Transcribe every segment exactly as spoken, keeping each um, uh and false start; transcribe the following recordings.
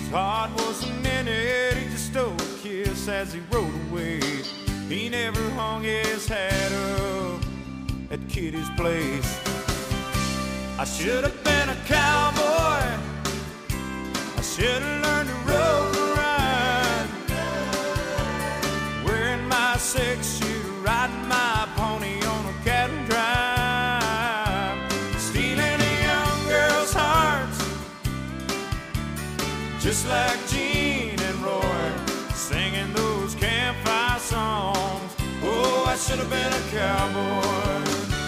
His heart wasn't in it, he just stole a kiss as he rode away. He never hung his hat up at Kitty's place. I should have been a cowboy, I should have learned to rope and ride, wearing my six-shooter, riding my pony on a cattle drive, stealing a young girl's hearts, just like Gene and Roy, singing those campfire songs. Oh, I should have been a cowboy.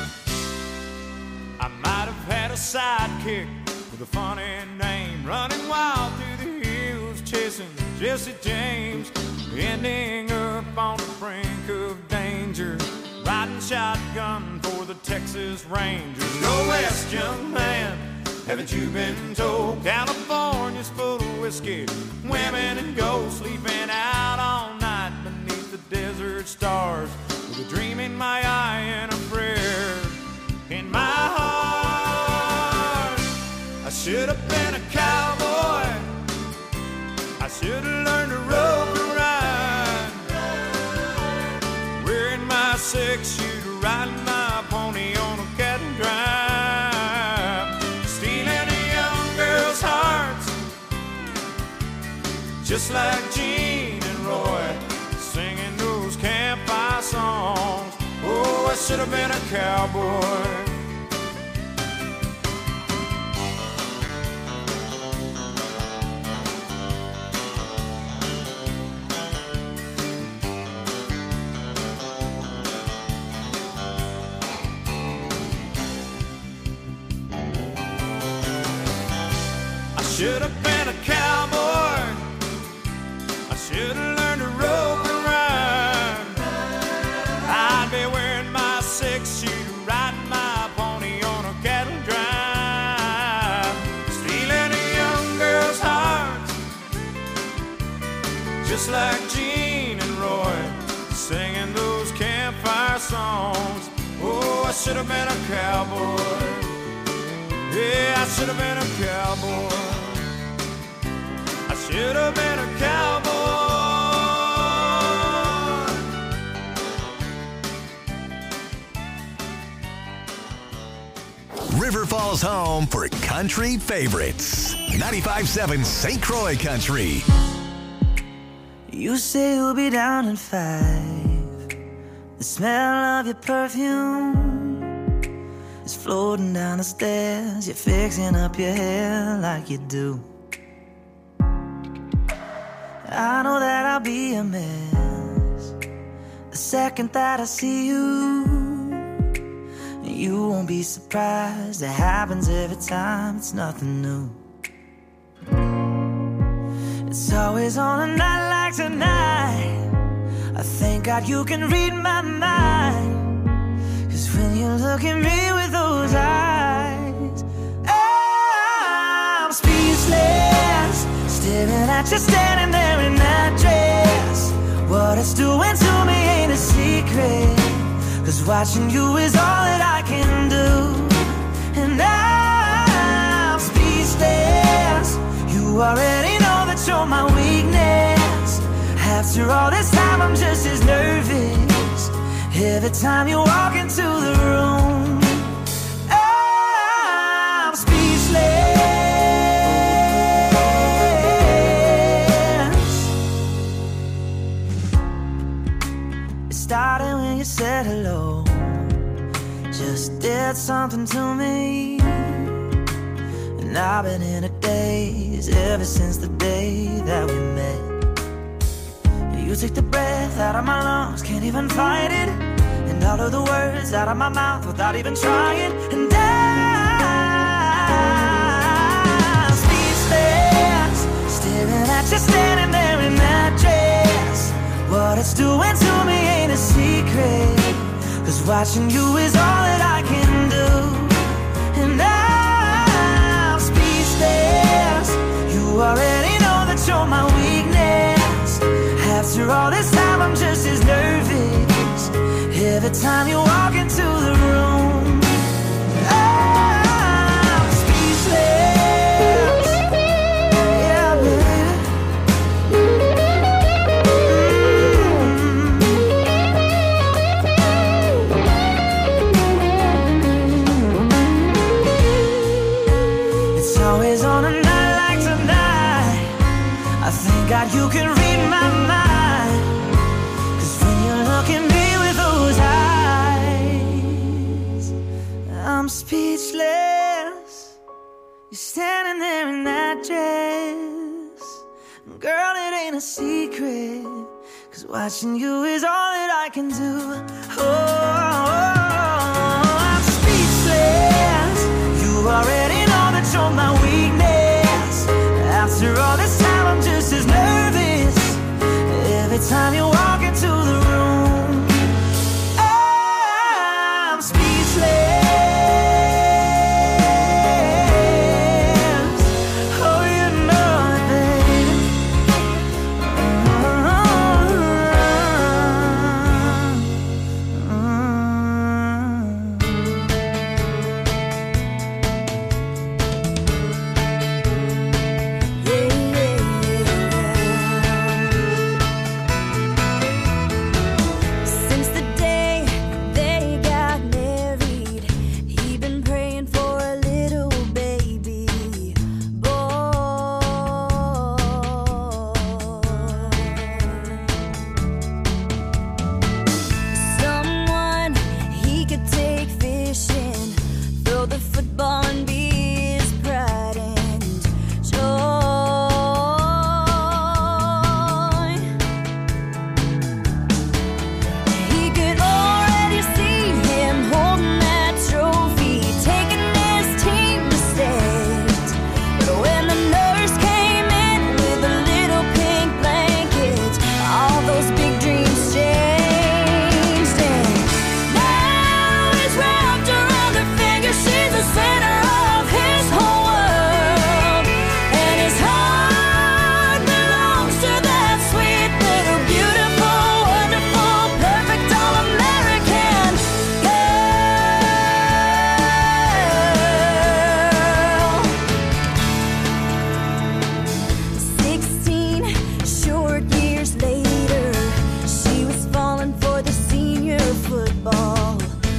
I might have had a sidekick with a funny name, running wild through the hills, chasing Jesse James, ending up on the brink of danger, riding shotgun for the Texas Rangers. Go west, young man, haven't you been told? California's full of whiskey, women and gold, sleeping out all night beneath the desert stars, with a dream in my eye and a prayer in my heart. I should have been a cowboy, I should have learned to rope and ride, wearing my six-shooter, riding my pony on a cattle drive, stealing a young girl's hearts, just like Gene and Roy, singing those campfire songs. Oh, I should have been a cowboy. I should have been a cowboy, I should have learned to rope and ride, I'd be wearing my six-shooter, riding my pony on a cattle drive, stealing a young girl's heart, just like Gene and Roy, singing those campfire songs. Oh, I should have been a cowboy. Yeah, I should have been a cowboy. I should have been a cowboy. River Falls home for country favorites. ninety-five point seven Saint Croix Country. You say you'll be down in five. The smell of your perfume is floating down the stairs. You're fixing up your hair like you do. I know that I'll be a mess the second that I see you. You won't be surprised, it happens every time, it's nothing new. It's always on a night like tonight, I thank God you can read my mind. Cause when you look at me with those eyes, I'm speechless, staring at you standing there in that dress. What it's doing to me ain't a secret, cause watching you is all that I can do. And I'm speechless, you already know that you're my weakness. After all this time I'm just as nervous every time you walk into the room. I'm speechless. It started when you said hello, just did something to me. And I've been in a daze ever since the day that we met. You took the breath out of my lungs, can't even fight it, and all of the words out of my mouth without even trying. And I'm speechless, staring at you standing there in that dress. What it's doing to me ain't a secret, cause watching you is all that I can do. And I'm speechless, you already know that you're my weakness. After all this time I'm just as nervous every time you walk into the room. I'm speechless. Yeah, baby. God, you can read my mind. 'Cause when you look at me with those eyes, I'm speechless. You're standing there in that dress. Girl, it ain't a secret, 'cause watching you is all that I can do. Oh, I'm speechless. You already know that you're my weakness. After all this time, I'm just as nervous every time you walk into the room. I'm speechless. Oh, you know it, baby. Since the day they got married, he been praying for a little baby boy. Someone he could take fishing, throw the football and be his pride and joy. He could already see him holding that trophy, taking his team to state. But when the nurse came in with a little pink blanket, all those big dreams changed. And now he's wrapped around her finger. She's the center of his whole world, and his heart belongs to that sweet little beautiful, wonderful, perfect all-American girl. Sixteen short years later, she was falling for the senior football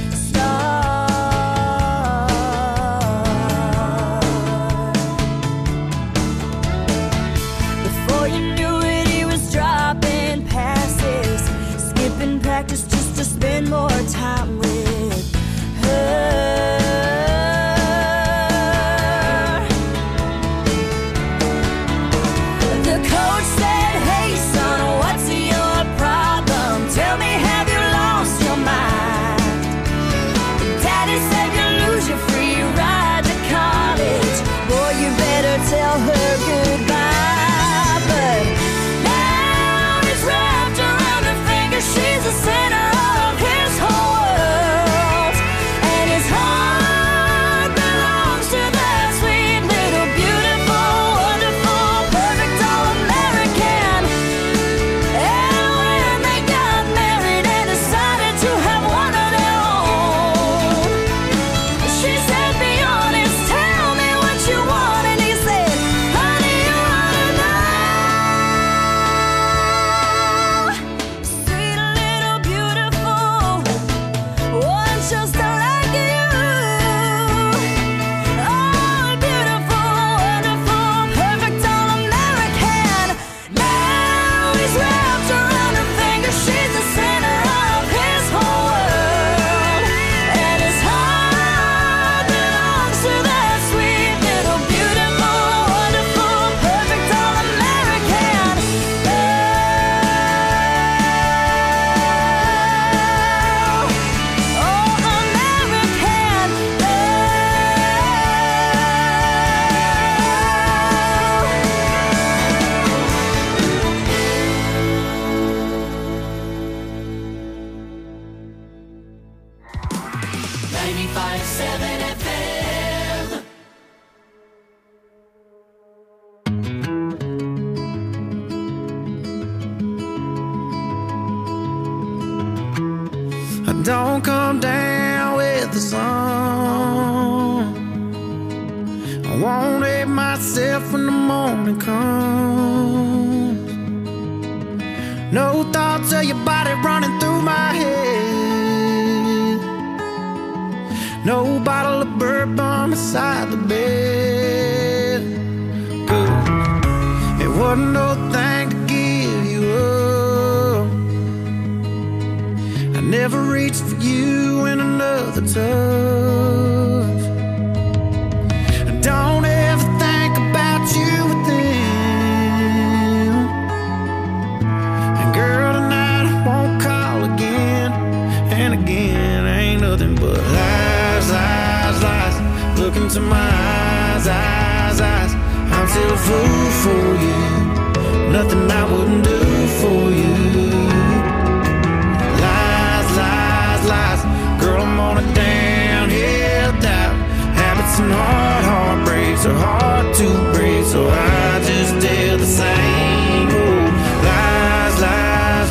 star. Before you knew it, he was dropping passes, skipping practice just to spend more time with her. The coach said, "Hey son, what's your problem? Tell me, have you lost your mind?" Daddy said, "You lose your free ride to college. Boy, you better tell her goodbye." But now he's wrapped around her finger. She's the center of his whole world, and his heart belongs to that sweet little beautiful, wonderful, perfect all-American. And when they got married and decided to have one of their own, she said, "Be honest, tell me what you want." And he said, "Honey, you wanna know?" Sweet little beautiful, one just like you. Oh, beautiful, wonderful, perfect all-American. Now he's wrapped around her finger. She's the center of his whole world, and his heart belongs to that sweet little beautiful, wonderful, perfect all-American girl. Oh, American ninety-five seven F M. I don't come down with the sun. I won't hate myself when the morning comes. No thoughts of your body running through my head. No bottle of bourbon beside the bed. Good. It wasn't no thing to ever reached for you in another touch. Don't ever think about you with them. And girl, tonight I won't call again and again. Ain't nothing but lies, lies, lies. Look into my eyes, eyes, eyes. I'm still a fool for you. Nothing I wouldn't do for you. Lies, lies, lies. Girl, I'm on a downhill dive. Habits and hard heartbreaks are hard to break, so I just tell the same old lies, lies,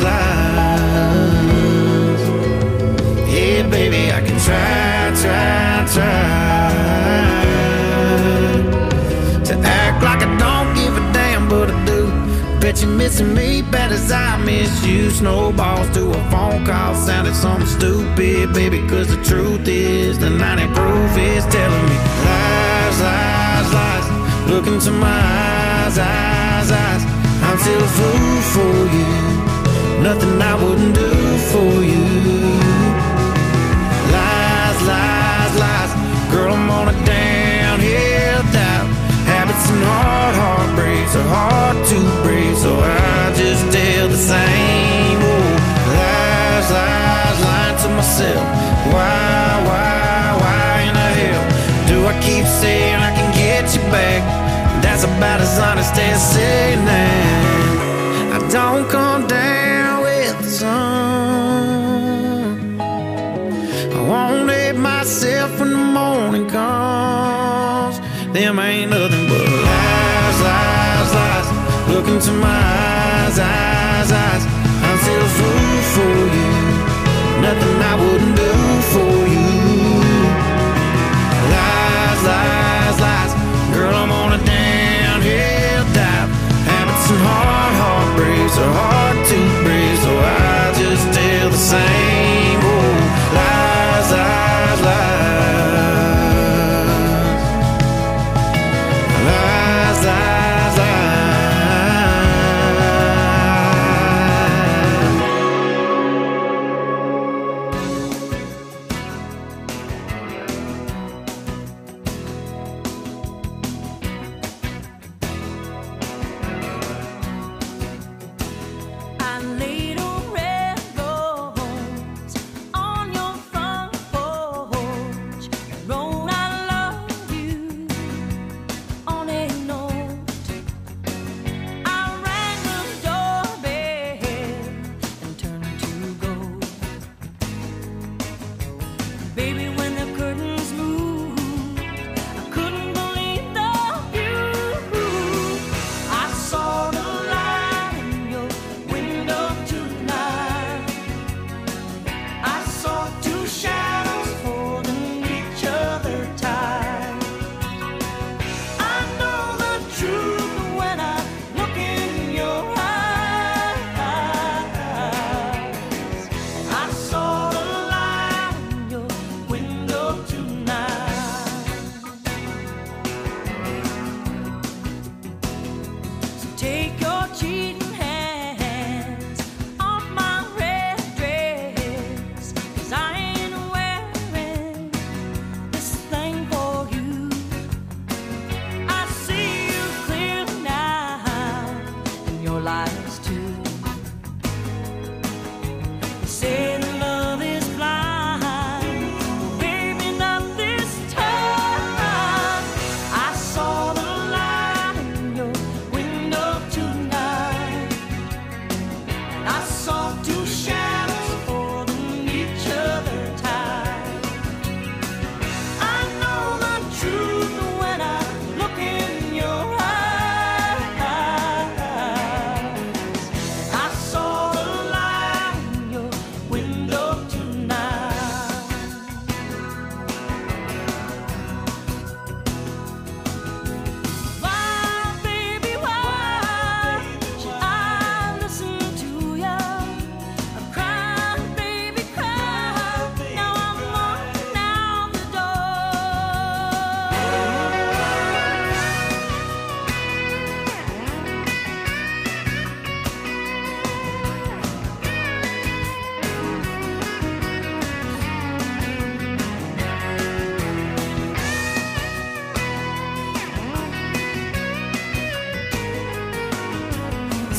lies. Yeah, baby, I can try, try, try to act like I don't give a damn, but I do. Bet you're missing me bad as I miss you. Snowballs to a phone call sounded something stupid, baby, cause the truth is the ninety proof is telling me lies, lies, lies. Look into my eyes, eyes, eyes. I'm still a fool for you. Nothing I wouldn't do for you. Lies, lies, lies. Girl, I'm on a downhill dive. Habits and hard heartbreaks are hard to break, so I just tell the same old lies, lies, lying to myself. Why, why, why in the hell do I keep saying I can get you back? That's about as honest as saying that I don't come down with the sun. I won't hate myself when the morning comes. Them ain't nothing but lies, lies, lies. Look into my eyes, eyes, eyes. I'm still a fool for you. Nothing I wouldn't do for you. Lies, lies, lies. Girl, I'm on a downhill dive. Habits and hard heartbreaks are hard to break, so I just tell the same old lies, lies, lies. Lies, lies, lies.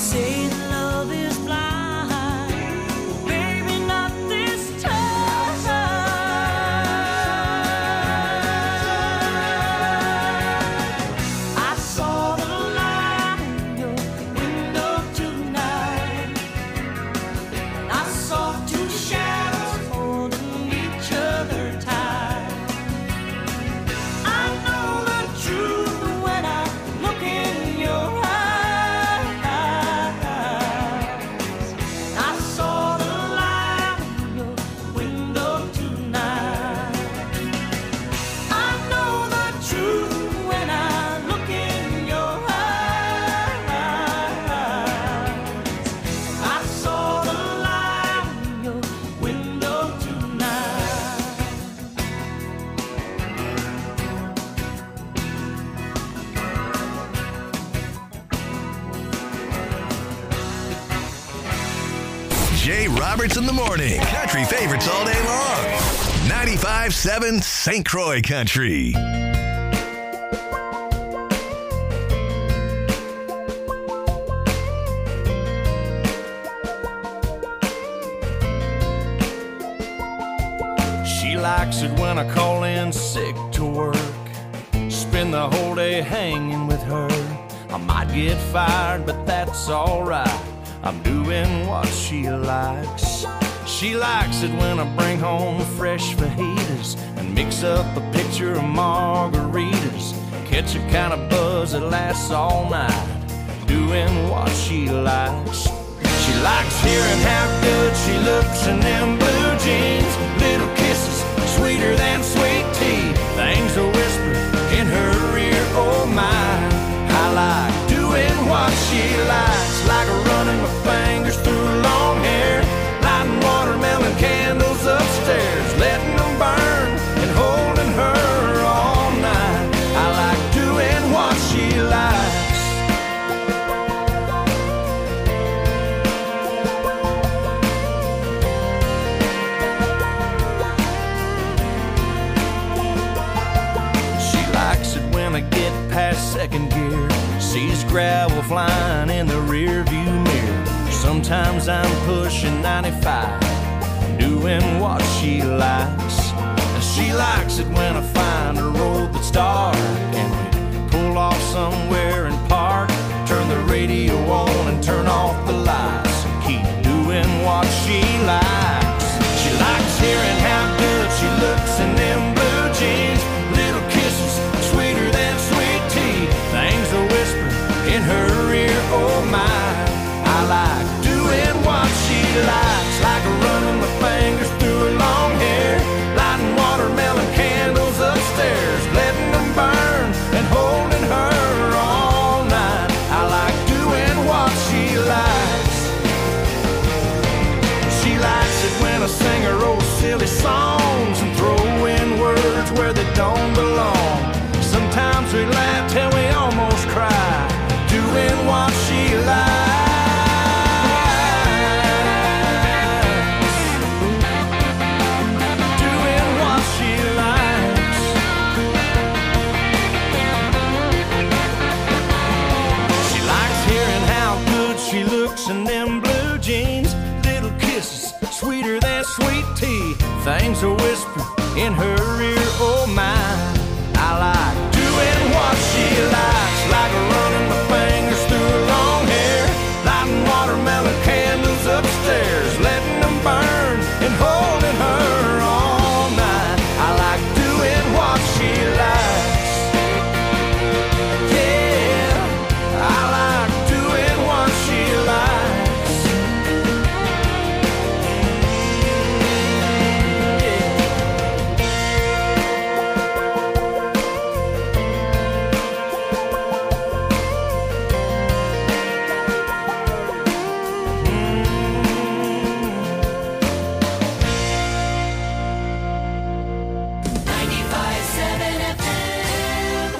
say that love is blind. Well, baby, not this time. I saw the light in your window tonight. I saw two shadows holding each other tight. I know the truth when I look in your eyes. I saw the light in your window tonight. I know the truth when I look in your eyes. I saw the light in your window tonight. Jay Roberts in the morning. Country favorites all day long. ninety-five seven Saint Croix Country. She likes it when I call in sick to work. Spend the whole day hanging with her. I might get fired, but that's alright. I'm doing what she likes. She likes it when I bring home fresh fajitas and mix up a pitcher of margaritas. Catch a kind of buzz that lasts all night. Doing what she likes. She likes hearing how good she looks in them blue jeans. Little kisses, sweeter than sweet tea. Things a whisper in her ear, oh my. I like doing what she likes. Like running my fingers through long hair. Lighting watermelon candles upstairs. Letting them burn and holding her all night. I like doing what she likes. I get past second gear, sees gravel flying in the rear view mirror. Sometimes I'm pushing ninety-five, doing what she likes. She likes it when I find a road that's dark and we pull off somewhere and park. Turn the radio on and turn off the lights and keep doing what she likes. She likes hearing how good she looks in them blue jeans. Little kisses, sweeter than sweet tea. Things a whisper in her ear, oh my. I like doing what she likes. Like running my fingers through her long hair. Lighting watermelon candles upstairs. Letting them burn and holding her all night. I like doing what she likes. She likes it when I sing her old silly songs and throw in words where they don't belong. Sometimes we laugh till we almost cry, doing what she likes. Doing what she likes. She likes hearing how good she looks in them blue jeans. Little kisses, sweeter than sweet tea. Things a whisper in her ear, oh my. I like doing what she likes. Like running my fingers through her long hair. Lighting watermelon candles upstairs. Letting them burn and holding her all night. I like doing what she likes. Yeah, I like doing what she likes. ninety-five seven F M.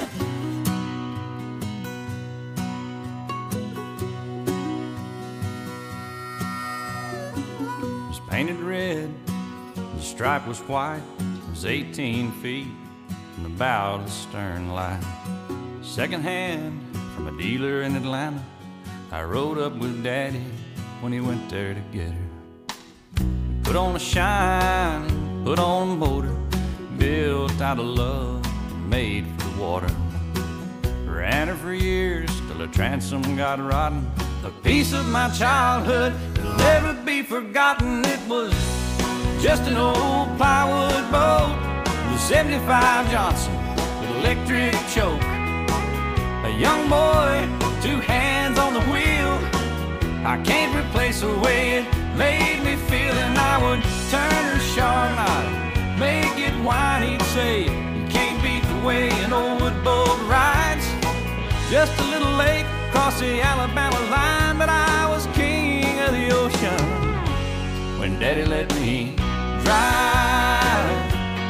It was painted red, the stripe was white. It was eighteen feet from the bow to the stern light. Second hand from a dealer in Atlanta. I rode up with Daddy when he went there to get her. Put on a shine, put on a motor, built out of love, made for the water. Ran her for years till the transom got rotten. A piece of my childhood that'll never be forgotten. It was just an old plywood boat, the seventy-five Johnson with electric choke. A young boy, two hands on the wheel. I can't replace the way it made me feel. And I would turn her sharp and I'd make it whine. He'd say, you can't beat the way an old wood boat rides. Just a little lake across the Alabama line, but I was king of the ocean when Daddy let me drive.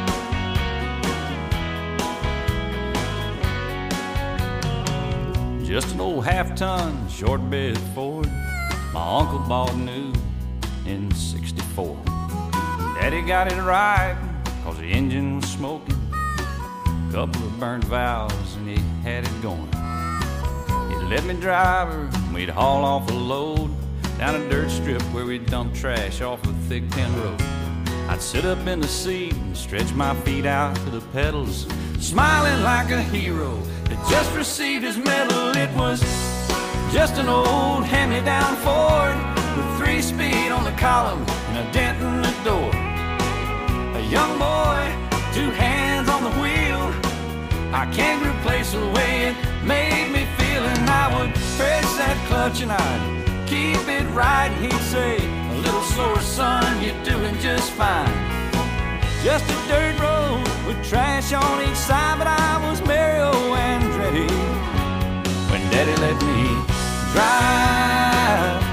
Just an old half-ton short bed Ford my uncle bought new in sixty-four. Daddy got it right cause the engine was smoking, couple of burnt valves and he had it going. He'd let me drive her and we'd haul off a load down a dirt strip where we'd dump trash off a thick tin road. I'd sit up in the seat and stretch my feet out to the pedals, smiling like a hero that just received his medal. It was just an old hand-me-down Ford with three speed on the column and a dent in the door. A young boy, two hands on the wheel. I can't replace the way it made me feel. And I would press that clutch and I'd keep it right. And he'd say, a little slower, son, you're doing just fine. Just a dirt road with trash on each side, but I was Mario Andretti when Daddy let me drive.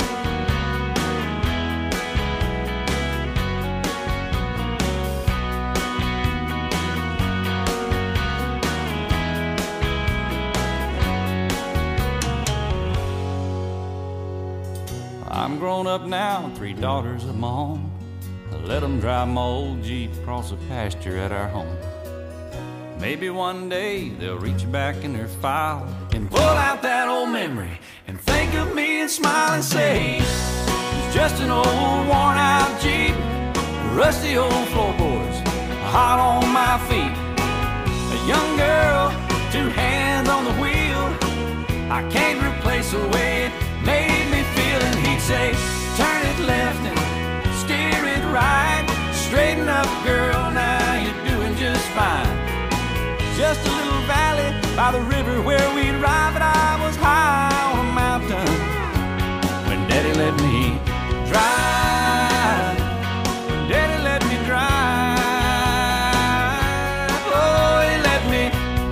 I'm grown up now, three daughters of my own. I let them drive my old Jeep across the pasture at our home. Maybe one day they'll reach back in their file and pull out that old memory and think of me and smile and say, it's just an old worn out Jeep, rusty old floorboards, hot on my feet. A young girl, two hands on the wheel. I can't replace the way it made me feel. And he'd say, turn it left and steer it right. Straighten up, girl, now you're doing just fine. Just a little valley by the river where we'd ride, but I was high on a mountain when Daddy let me drive. When Daddy let me drive. Oh, he let me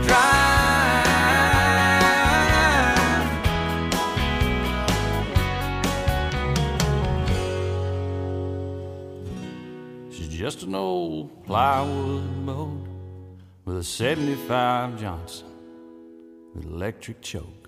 drive. She's just an old plywood boat with a seventy-five Johnson with electric choke.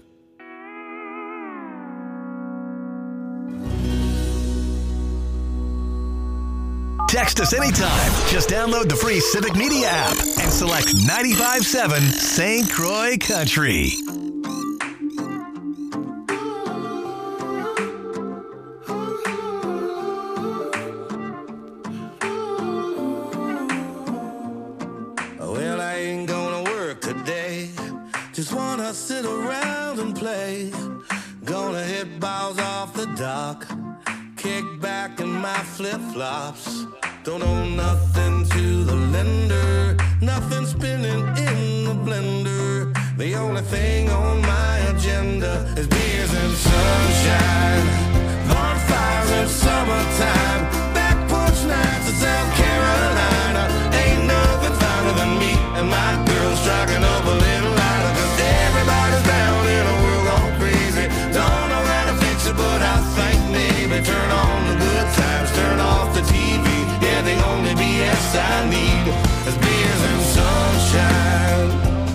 Text us anytime. Just download the free Civic Media app and select ninety-five point seven Saint Croix Country. Sit around and play. Gonna hit balls off the dock, kick back in my flip-flops. Don't owe nothing to the lender, nothing spinning in the blender. The only thing on my agenda is beers and sunshine, bonfires in summertime, back porch nights in South Carolina. Ain't nothing finer than me and my girls striking up a little lighter, 'cause everybody's down in a world gone crazy. Don't know how to fix it, but I think maybe turn on the good times, turn off the T V. Yeah, the only B S I need is beers and sunshine.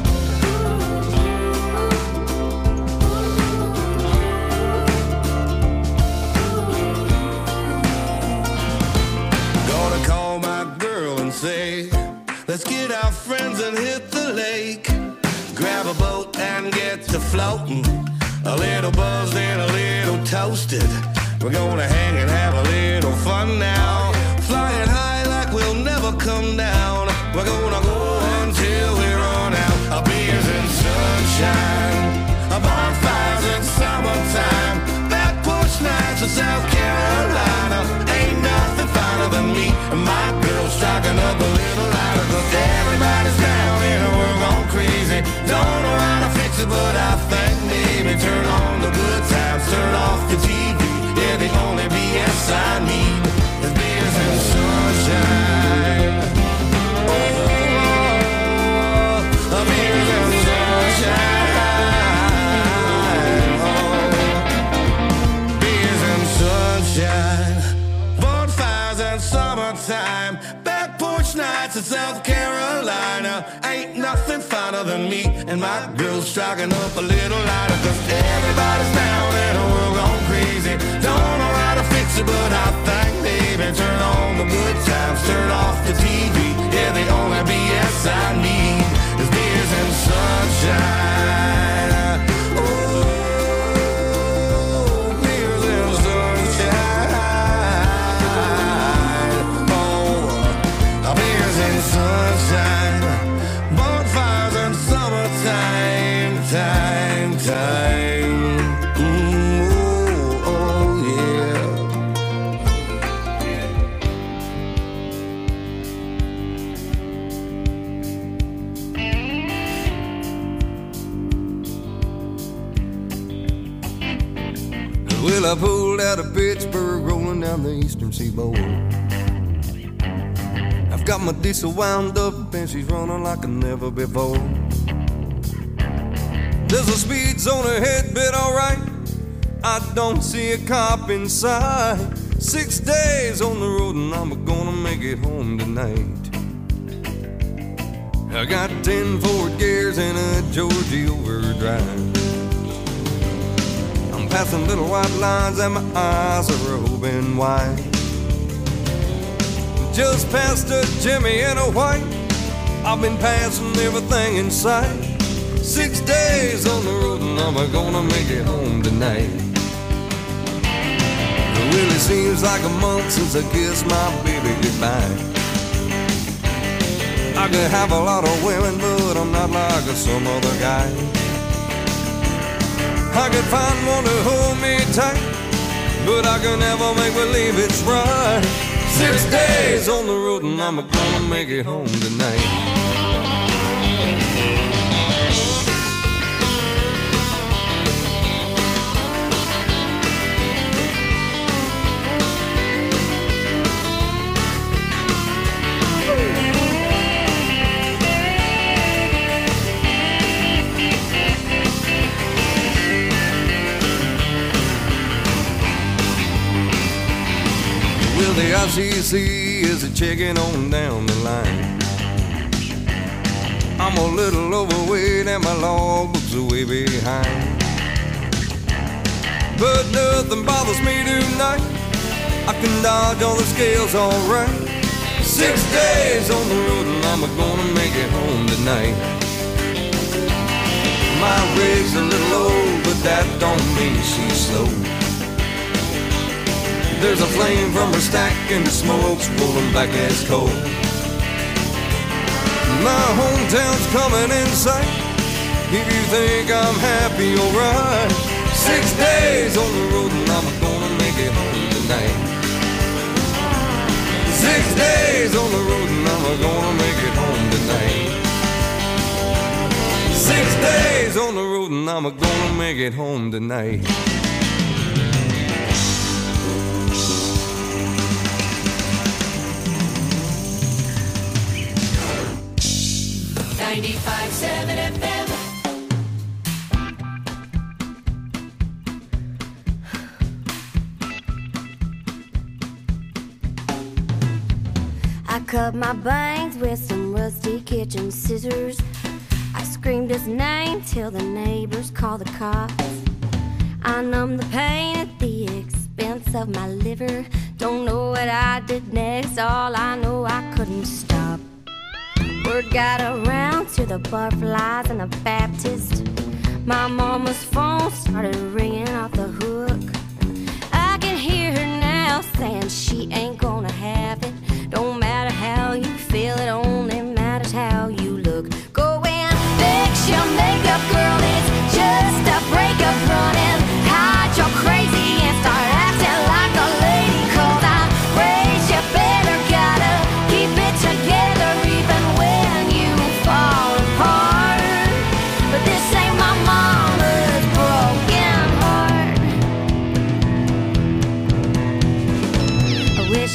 Gonna call my girl and say, let's get our friends and hit the lake. Grab a boat and get to floating. A little buzz, then a little toasted. We're gonna hang and have a little fun now. Flying high like we'll never come down. We're gonna go until we run out. Our beers and sunshine, our bonfires in summertime, back porch nights in South Carolina. Ain't nothing finer than me and my girl striking up a little lighter. Cause everybody's down and we're gone crazy. Don't know how to fix it, but I think maybe turn on the good times, turn off the T V. Yeah, the only B S I need is beers and sunshine. Oh, oh, beers and sunshine. Oh, beers and sunshine. Bonfires and summertime, back porch nights in South Carolina. Ain't nothing finer than me and my girl striking up a little lighter. Cause everybody's down and we're gone crazy. Don't know how to fix it, but I think maybe turn on the good times, turn off the T V. Yeah, the only B S I need is beers and sunshine. Oh, beers and sunshine. Oh, beers and sunshine. Bonfires and summertime, time, time. Ooh, oh, yeah. Well, I pulled out of Pittsburgh, rolling down the eastern seaboard. I've got my diesel wound up and she's running like never before. There's a speed zone ahead, but alright, I don't see a cop inside. Six days on the road and I'm gonna make it home tonight. I got ten Ford gears and a Georgie overdrive. I'm passing little white lines and my eyes are open wide. Just past a Jimmy and a white, I've been passing everything in sight. Six days on the road and I'm gonna make it home tonight. It really seems like a month since I kissed my baby goodbye. I could have a lot of women, but I'm not like some other guy. I could find one to hold me tight, but I can never make believe it's right. Six days on the road and I'm gonna make it home tonight. Well, the I C C is a checking on down the line. I'm a little overweight and my logbook's way behind. But nothing bothers me tonight. I can dodge all the scales alright. Six days on the road and I'm gonna make it home tonight. My rig's a little old, but that don't mean she's slow. There's a flame from her stack and the smoke's rolling back as coal. My hometown's coming in sight. If you think I'm happy, alright. Six days on the road and I'm gonna make it home tonight. Six days on the road and I'm gonna make it home tonight. Six days on the road and I'm gonna make it home tonight. ninety-five seven F M. I cut my bangs with some rusty kitchen scissors. I screamed his name till the neighbors called the cops. I numbed the pain at the expense of my liver. Don't know what I did next, all I know I couldn't stop. Word got around to the butterflies and the Baptist. My mama's phone started ringing off the hook.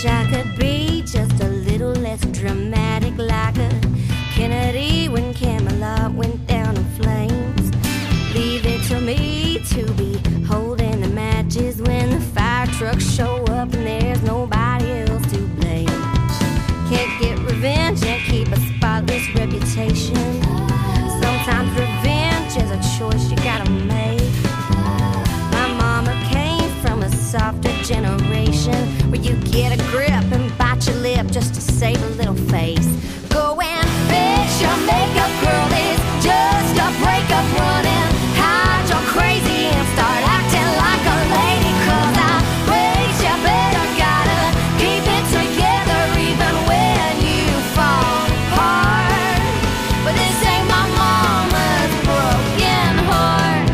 wish I could be just a little less dramatic, like a Kennedy when Camelot went down in flames. Leave it to me to be holding the matches when the fire trucks show up and there's nobody else to blame. Can't get revenge and keep a spotless reputation. Sometimes revenge is a choice you gotta make. My mama came from a softer generation where you get a grip and bite your lip just to save a little face. Go and fix your makeup, girl, it's just a breakup running. Hide your crazy and start acting like a lady, cause I raised you better, gotta keep it together even when you fall apart. But this ain't my mama's broken heart.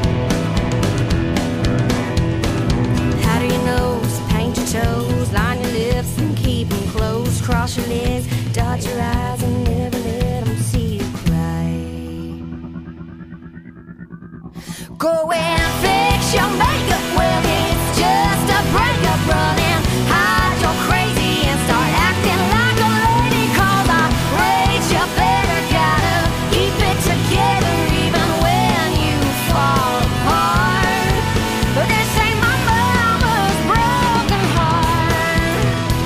How do you know? So paint your toes, line your lips and keep them closed. Cross your legs, dot your eyes and never let them see you cry. Go and fix your makeup, well it's just a breakup running. Hide your crazy and start acting like a lady, cause I raised you better, gotta keep it together even when you fall apart. But this ain't my mama's broken heart.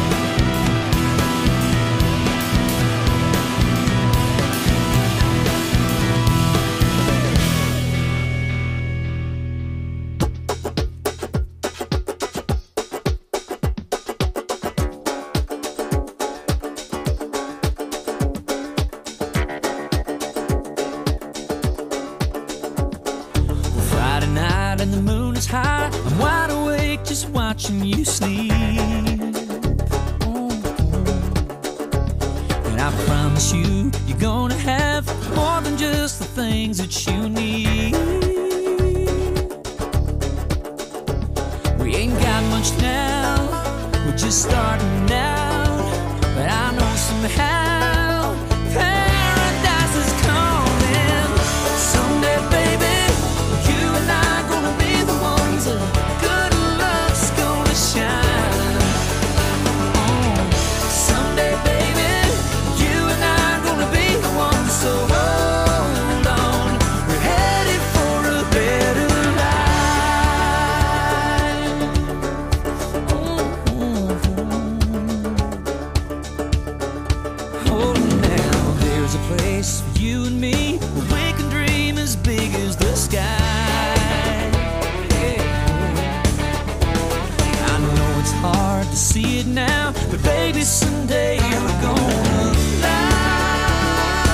Friday night and the moon is high. I'm wide awake just watching you sleep. Oh. And I promise you, you're gonna have more than just the things that you need. We ain't got much now, we're just starting out. But I know somehow paradise is coming. Someday, baby, you and I gonna be the ones that good luck's gonna shine. Oh, someday, baby, you and I gonna be the ones. So hold on, we're headed for a better life. Oh, now there's a place for you and me where we can dream as big as the sky. Yeah. I know it's hard to see it now, but baby, someday we're gonna fly.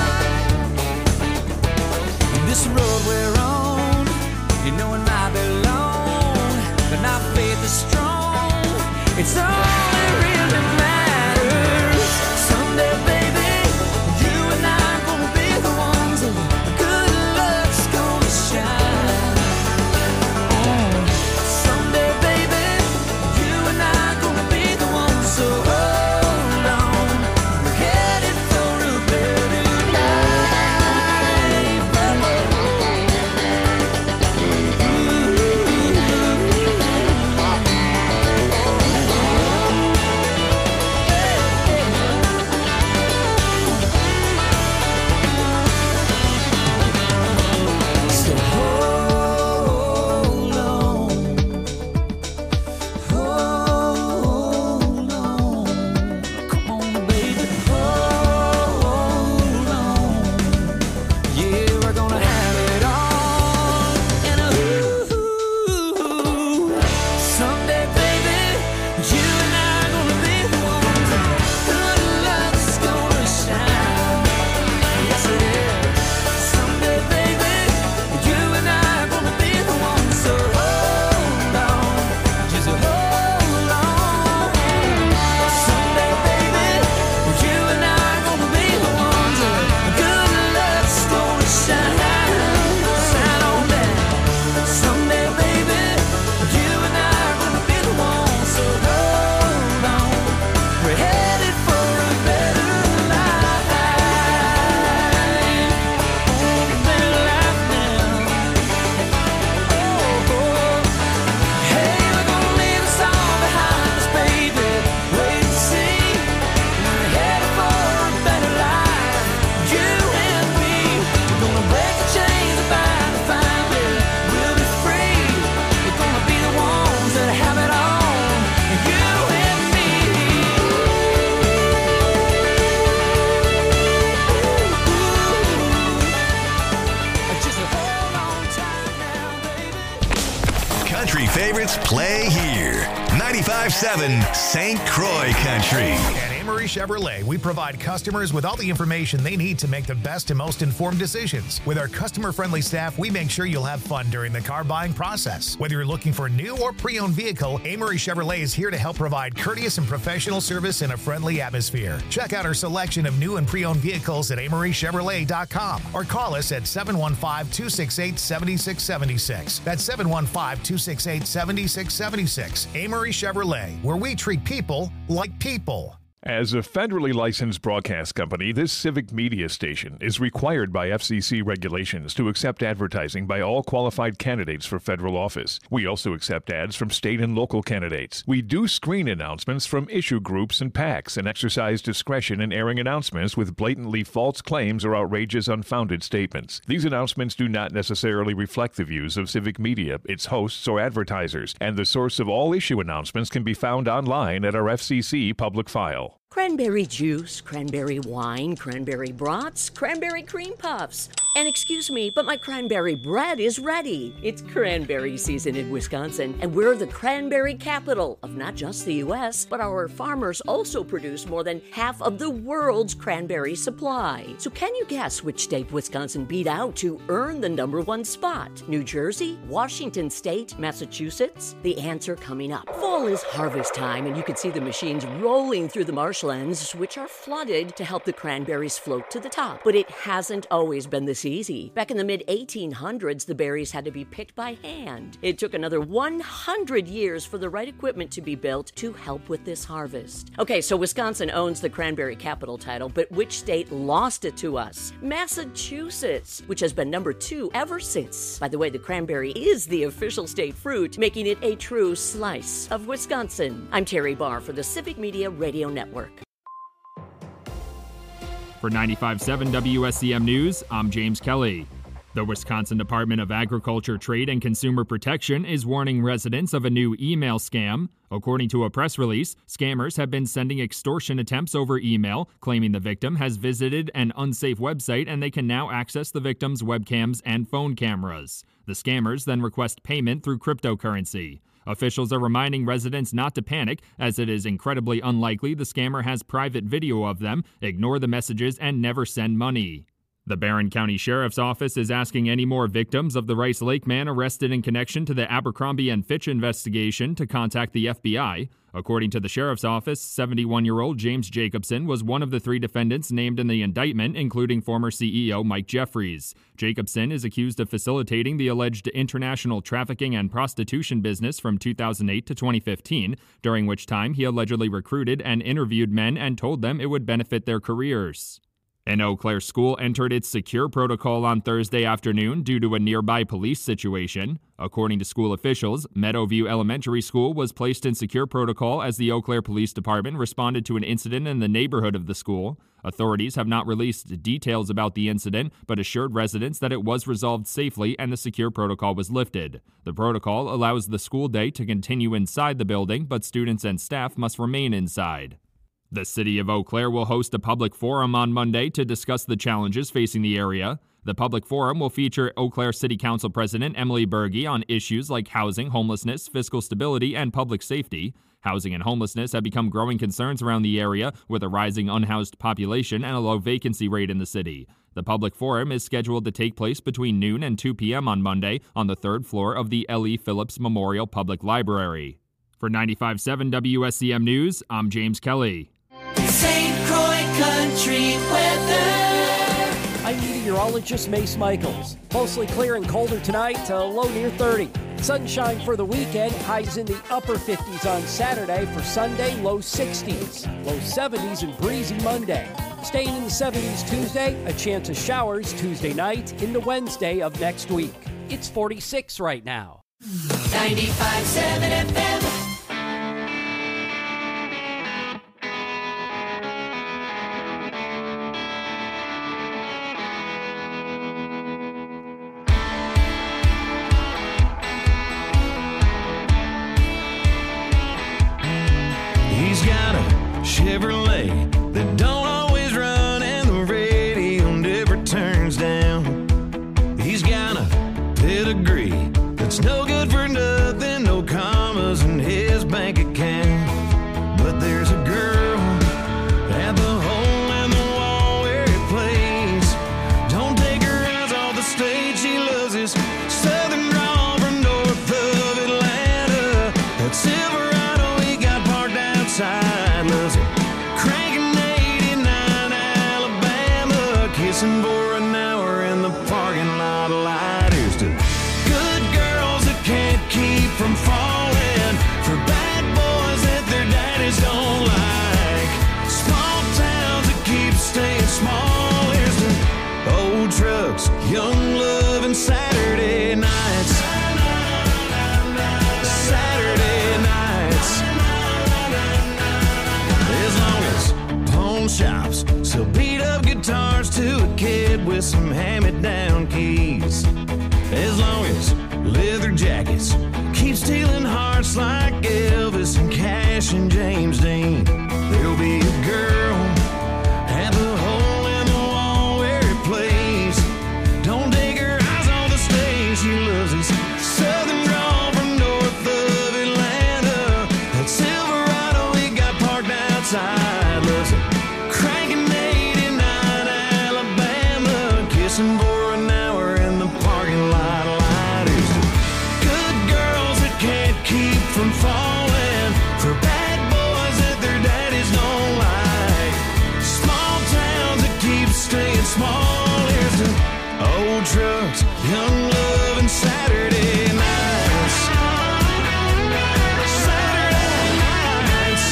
And this road we're on, you know it might be long, but our faith is strong. It's all that really matters. Someday, baby, you and I gonna be the ones that good luck's gonna shine. Oh, someday, baby, you and I gonna be the ones. So hold on, we're headed for a better life. Ooh. favorites play here. ninety-five seven Saint Croix Country. At Amory Chevrolet, we provide customers with all the information they need to make the best and most informed decisions. With our customer-friendly staff, we make sure you'll have fun during the car buying process. Whether you're looking for a new or pre-owned vehicle, Amory Chevrolet is here to help provide courteous and professional service in a friendly atmosphere. Check out our selection of new and pre-owned vehicles at amory chevrolet dot com or call us at seven one five, two six eight, seven six seven six. That's seven one five, two six eight, seven six seven six. Amory Chevrolet, where we treat people like people. As a federally licensed broadcast company, this civic media station is required by F C C regulations to accept advertising by all qualified candidates for federal office. We also accept ads from state and local candidates. We do screen announcements from issue groups and PACs and exercise discretion in airing announcements with blatantly false claims or outrageous, unfounded statements. These announcements do not necessarily reflect the views of civic media, its hosts, or advertisers, and the source of all issue announcements can be found online at our F C C public file. Cranberry juice, cranberry wine, cranberry brats, cranberry cream puffs. And excuse me, but my cranberry bread is ready. It's cranberry season in Wisconsin, and we're the cranberry capital of not just the U S, but our farmers also produce more than half of the world's cranberry supply. So can you guess which state Wisconsin beat out to earn the number one spot? New Jersey, Washington State, Massachusetts? The answer coming up. Fall is harvest time, and you can see the machines rolling through the marshlands, which are flooded to help the cranberries float to the top. But it hasn't always been this easy. Back in the mid eighteen hundreds, the berries had to be picked by hand. It took another one hundred years for the right equipment to be built to help with this harvest. Okay, so Wisconsin owns the cranberry capital title, but which state lost it to us? Massachusetts, which has been number two ever since. By the way, the cranberry is the official state fruit, making it a true slice of Wisconsin. I'm Terry Barr for the Civic Media Radio Network. For ninety-five point seven W S C M News, I'm James Kelly. The Wisconsin Department of Agriculture, Trade, and Consumer Protection is warning residents of a new email scam. According to a press release, scammers have been sending extortion attempts over email, claiming the victim has visited an unsafe website and they can now access the victim's webcams and phone cameras. The scammers then request payment through cryptocurrency. Officials are reminding residents not to panic, as it is incredibly unlikely the scammer has private video of them, ignore the messages, and never send money. The Barron County Sheriff's Office is asking any more victims of the Rice Lake man arrested in connection to the Abercrombie and Fitch investigation to contact the F B I. According to the Sheriff's Office, seventy-one-year-old James Jacobson was one of the three defendants named in the indictment, including former C E O Mike Jeffries. Jacobson is accused of facilitating the alleged international trafficking and prostitution business from two thousand eight to twenty fifteen, during which time he allegedly recruited and interviewed men and told them it would benefit their careers. An Eau Claire school entered its secure protocol on Thursday afternoon due to a nearby police situation. According to school officials, Meadowview Elementary School was placed in secure protocol as the Eau Claire Police Department responded to an incident in the neighborhood of the school. Authorities have not released details about the incident, but assured residents that it was resolved safely and the secure protocol was lifted. The protocol allows the school day to continue inside the building, but students and staff must remain inside. The city of Eau Claire will host a public forum on Monday to discuss the challenges facing the area. The public forum will feature Eau Claire City Council President Emily Berge on issues like housing, homelessness, fiscal stability, and public safety. Housing and homelessness have become growing concerns around the area, with a rising unhoused population and a low vacancy rate in the city. The public forum is scheduled to take place between noon and two p.m. on Monday on the third floor of the L E. Phillips Memorial Public Library. For ninety-five point seven W S C M News, I'm James Kelly. Saint Croix Country weather. I'm meteorologist Mace Michaels. Mostly clear and colder tonight, to low near thirty. Sunshine for the weekend, highs in the upper fifties on Saturday. For Sunday, low sixties. Low seventies and breezy Monday. Staying in the seventies Tuesday, a chance of showers Tuesday night into Wednesday of next week. It's forty-six right now. ninety-five point seven F M. He's got a Chevrolet that don't always run and the radio never turns down. He's got a pedigree that's no good for nothing, no con- Bahamas in his bank account. But there's a girl at the hole in the wall where he plays. Don't take her eyes off the stage. She loves his southern drawl from north of Atlanta. That Silverado he got parked outside. Loves it cranking eighty-nine Alabama. Kissing for an hour in the parking lot light. Here's to good girls that can't keep from falling, for bad boys that their daddies don't like, small towns that keep staying small. Here's to old trucks, young love, and Saturday nights. Saturday nights. As long as pawn shops sell beat up guitars to a kid with some hand-me-down keys. As long as leather jackets keep stealing hearts like Elvis and Cash and James Dean. There'll be a girl at the hole in the wall where he plays. Don't take her eyes on the stage. She loves his southern drawl from north of Atlanta. That Silverado he got parked outside. Loves it cranking eighty-nine Alabama. Kissing for an hour in the parking lot. Keep from falling, for bad boys that their daddies don't like, small towns that keep staying small. Here's to old trucks, young love, and Saturday nights. Saturday nights.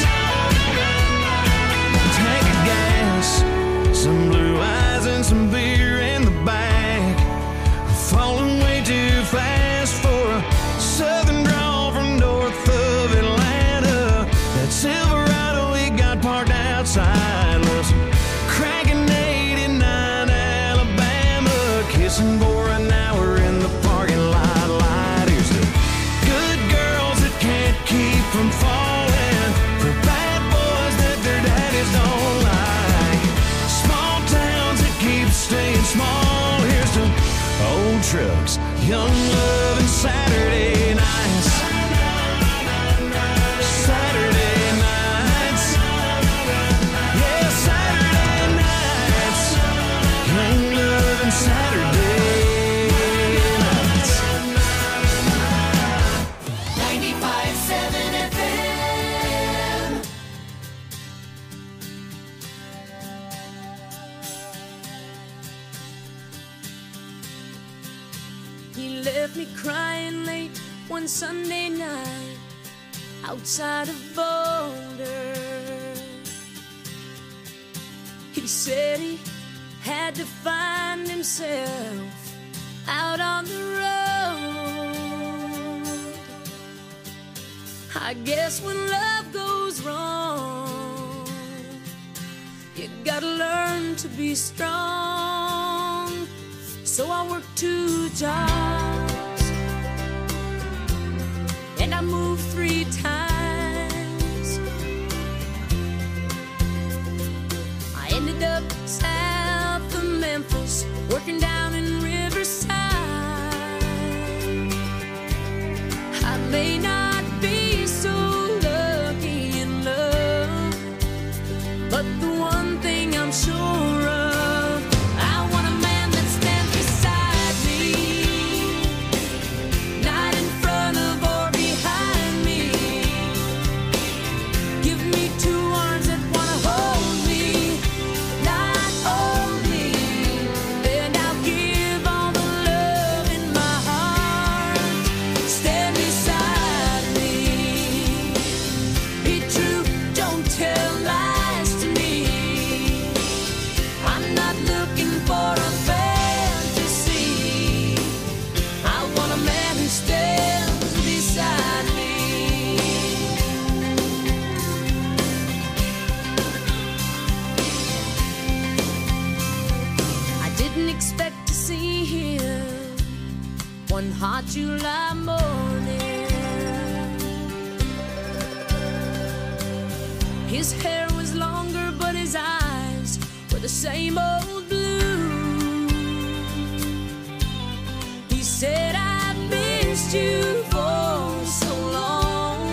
Tank of gas, some blue eyes and some beer in the back. Falling way too fast for a southern drawl from north of Atlanta. That Silverado he got parked outside. Loves cranking eighty-nine Alabama. Kissing for an hour in the parking lot light. Here's to good girls that can't keep from falling, for bad boys that their daddies don't like, small towns that keep staying small. Here's to old trucks, young love, and Saturday nights. Saturday nights. Yeah, Saturday nights. Young love and Saturday nights. ninety-five point seven F M. He left me crying late one Sunday night outside of Boulder. He said he had to find himself out on the road. I guess when love goes wrong, you gotta learn to be strong. So I worked two jobs and I moved three times. I ended up south of Memphis, working down in Riverside. I may not be so lucky in love, but the one thing I'm sure of, I want a man that stands beside me, not in front of or behind me. Give me two arms that wanna hold me, not hold me, and I'll give all the love in my heart. Stand beside me, be true, don't tell lies to me. I'm not looking for a fantasy, I want a man who stands beside me. I didn't expect to see him one hot July morning. His hair was longer, but his eyes were the same old blue. He said, I've missed you for so long.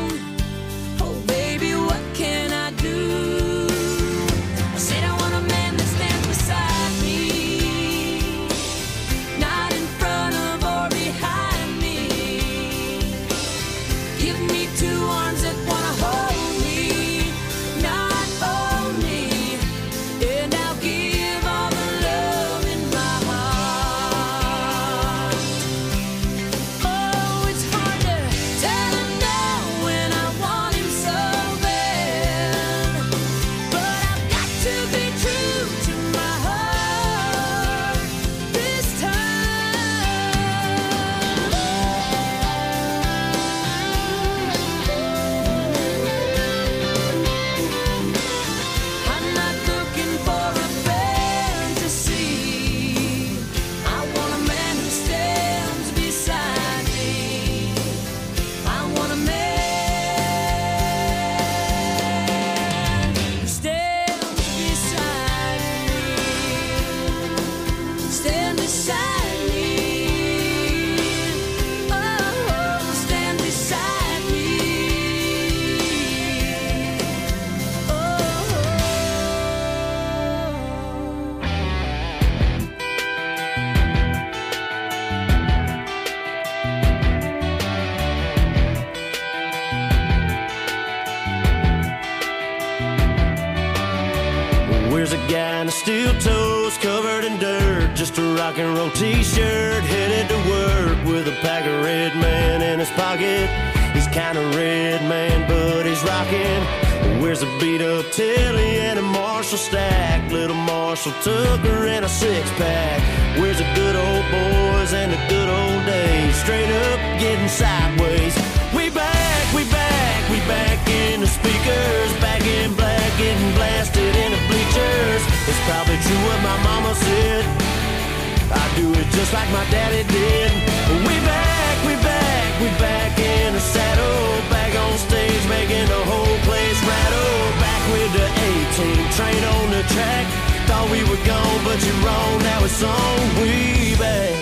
There's a guy in a steel toes covered in dirt, just a rock and roll t-shirt, headed to work with a pack of Red Man in his pocket. He's kinda red, man, but he's rocking. Wears a beat up Telly and a Marshall stack, little Marshall Tucker and a six pack. Wears the good old boys and the good old days, straight up getting sideways. We back, we back, we back in the speakers, back in black, getting blasted in the bleachers. It's probably true what my mama said, I do it just like my daddy did. We back, we back, we back in the saddle, back on stage making the whole place rattle. Back with the A-team, train on the track. Thought we were gone, but you're wrong, now it's on. We back.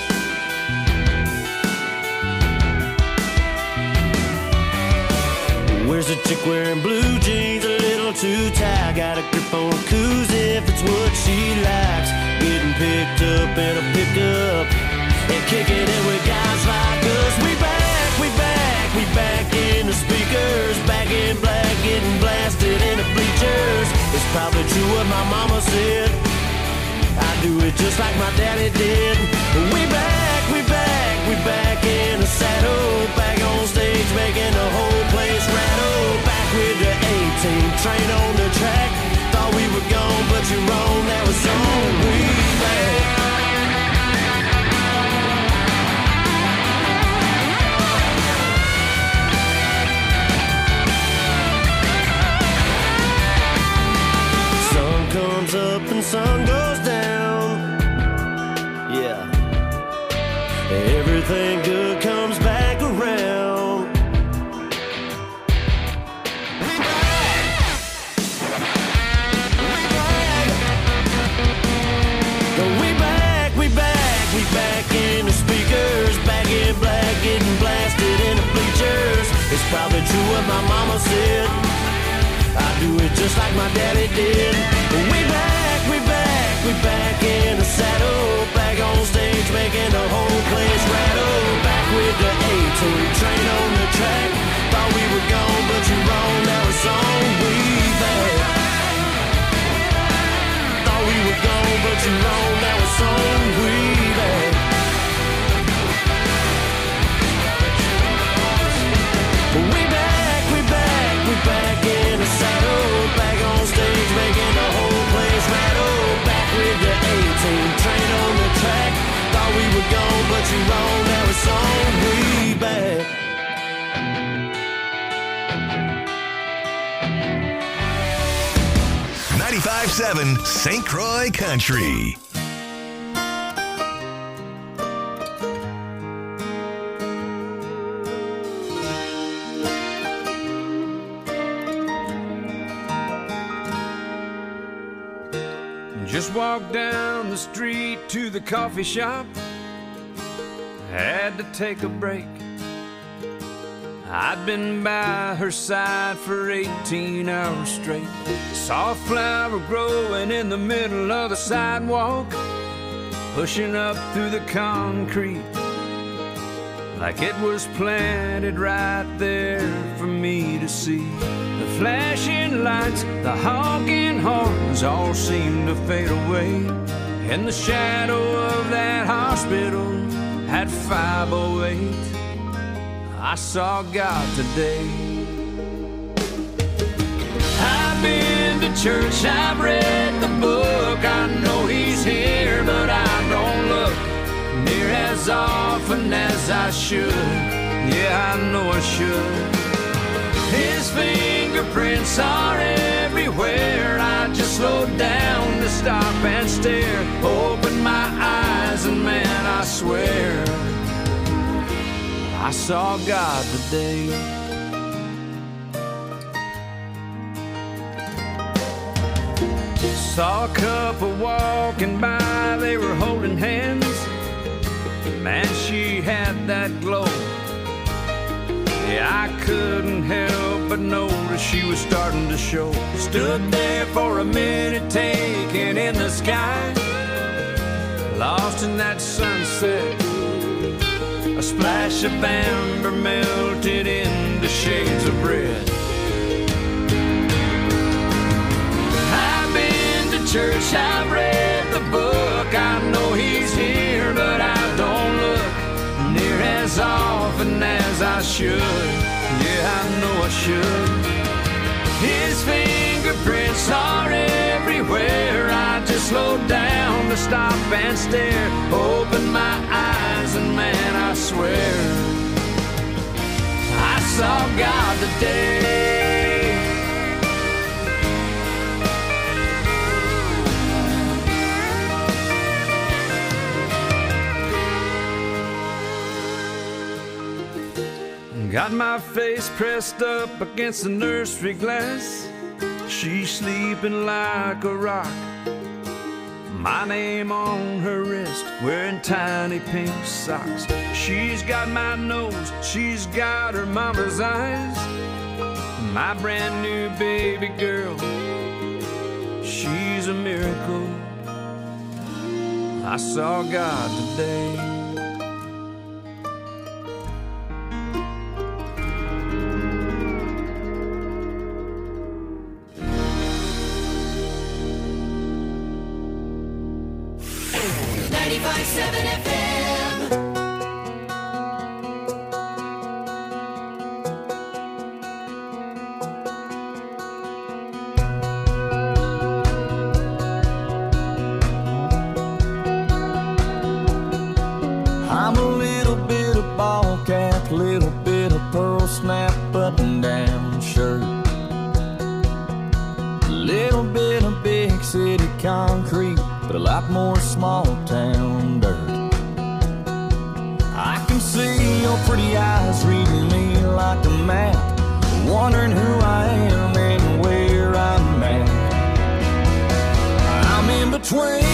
Where's a chick wearing blue jeans, a little too tight? Got a grip on a koozie if it's what she likes. Getting picked up in a pickup and kicking it with guys like us. We back, we back, we back in the speakers, back in black, getting blasted in the bleachers. It's probably true what my mama said, I do it just like my daddy did. We back, we back, we back in the saddle, back on stage making the whole place rattle. Back with the A-team, train on the track. Thought we were gone, but you're wrong, now it's on. We back. Sun comes up and sun goes down. Yeah. Everything good comes back around. We back, we back, we back in the speakers, back in black, getting blasted in the bleachers. It's probably true what my mama said, I do it just like my daddy did. We back, we back, we back in the saddle, back on stage making the whole place rattle. Back with the A-team, train on the track. Thought we were gone, but you're wrong, now it's on. We back. Thought we were gone, but you're wrong, now it's on. We back. We back, we back, we back in the saddle, back on stage making the whole place rattle. Back with the A-team, train on the track. Thought we were gone, but you're wrong, now it's on. We back. ninety-five seven Saint Croix Country. Just walked down the street to the coffee shop. Had to take a break. I'd been by her side for eighteen hours straight. Saw a flower growing in the middle of the sidewalk, pushing up through the concrete like it was planted right there for me to see. The flashing lights, the honking horns all seemed to fade away. In the shadow of that hospital at five oh eight, I saw God today. I've been to church, I've read the book, I know He's here, but I don't look near as often as I should. Yeah, I know I should. His fingerprints are everywhere. I just slowed down to stop and stare. Open my eyes and man, I swear I saw God today. Saw a couple walking by, they were holding hands. Man, she had that glow. Yeah, I couldn't help but notice she was starting to show. Stood there for a minute, taking in the sky, lost in that sunset. A splash of amber melted into shades of red. I've been to church, I've read the book. I know he's here, but I don't look near as often as I should. Yeah, I know I should. His fingerprints are everywhere. I just slow down to stop and stare. Open my eyes and man, I swear I saw God today. Got my face pressed up against the nursery glass. She's sleeping like a rock. My name on her wrist, wearing tiny pink socks. She's got my nose, she's got her mama's eyes. My brand new baby girl, she's a miracle. I saw God today. ninety-five seven F M. I'm a little bit of ball cap, little bit of pearl snap button down shirt, little bit of big city concrete, but a lot more small town dirt. I can see your pretty eyes reading me like a map, wondering who I am and where I'm at. I'm in between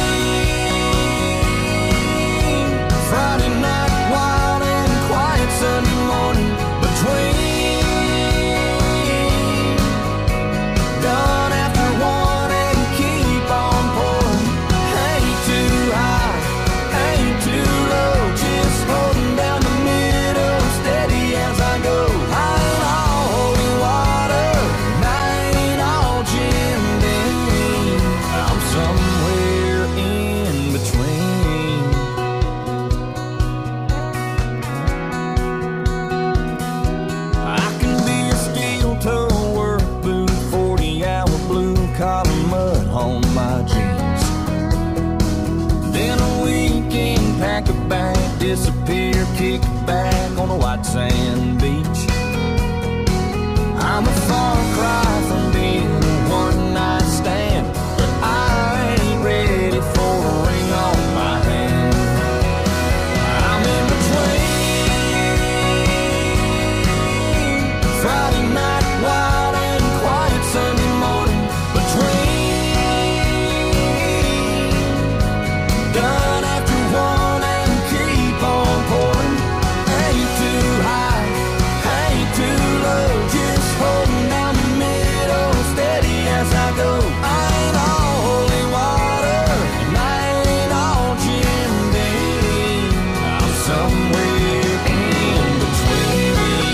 Friday night wild and quiet Sunday morning, between done after one and keep on pouring. Ain't too high, ain't too low, just holding down the middle, steady as I go. I ain't all holy water, and I ain't all Jim Dean. I'm somewhere in between. I can be a steel toe work boot, forty hour blue collar mud on my jeans. Then a weekend pack a bag, disappear, kick back on a white sand beach. I'm a far cry from being a one night stand, but I ain't ready for a ring on my hand. I'm in between Friday night wild and quiet Sunday morning, between done after one and keep on pouring. Ain't too high, ain't too low, just holding down the middle, steady as I go. I ain't all holy water, and I ain't all Jim Dean. I'm somewhere in between.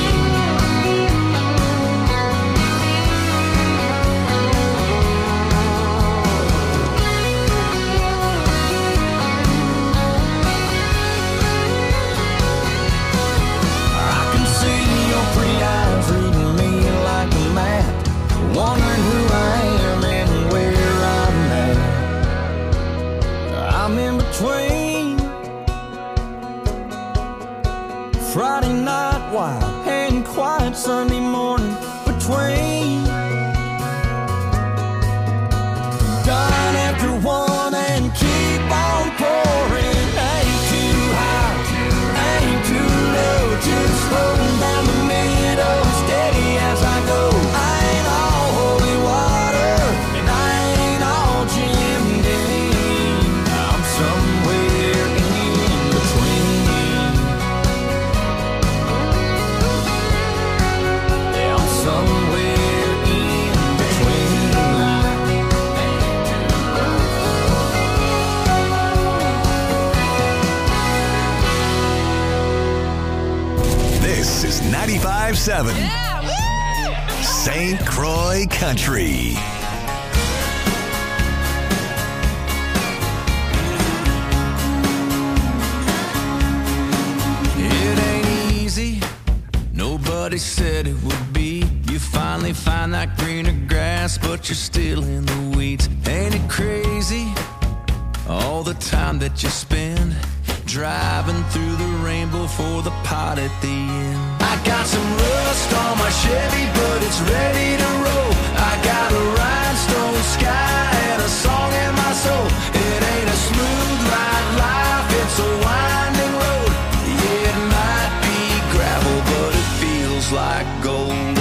I can see your pretty eyes reading me like a map, wondering who I am and where I'm at. I'm in between Friday night wild and quiet Sunday morning, between done after one and keep on pouring. Ain't too high, ain't too low, just holding down the middle, steady as I go. I ain't all holy water, and I ain't all Jim Dean. I'm somewhere in between. Yeah, I'm somewhere in between. This is ninety-five seven Saint Croix Country. Everybody said it would be. You finally find that greener grass, but you're still in the weeds. Ain't it crazy? All the time that you spend driving through the rainbow for the pot at the end. I got some rust on my Chevy, but it's ready to roll. I got a rhinestone sky and a song in my soul. It ain't a smooth ride life, it's a winding road. Yeah, it might be gravel, but it feels like gold.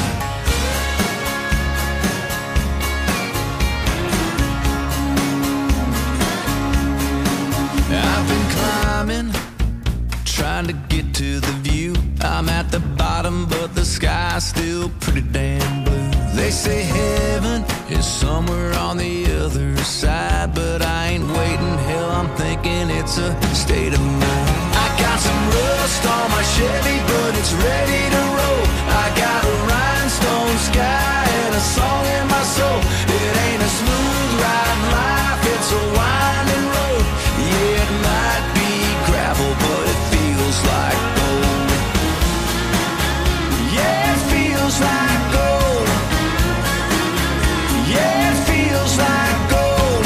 I've been climbing, trying to get to the view. I'm at the bottom, but the sky's still pretty damn blue. They say heaven is somewhere on the other side, but I ain't waiting. Hell, I'm thinking it's a state of mind. I got some rust on my Chevy, but it's ready to roll. I got a rhinestone sky and a song in my soul. It ain't a smooth ride life, it's a winding road. Yeah, it might be gravel, but it feels like gold. Yeah, it feels like gold. Yeah, it feels like gold.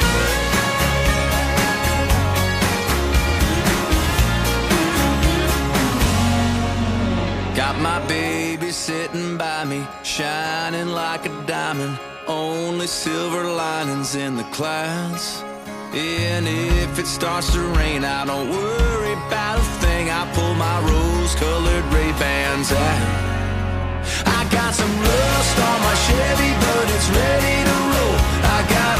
Got my baby sitting by me, shining like a diamond. Only silver linings in the clouds. And if it starts to rain, I don't worry about a thing. I pull my rose-colored Ray-Bans out. I got some love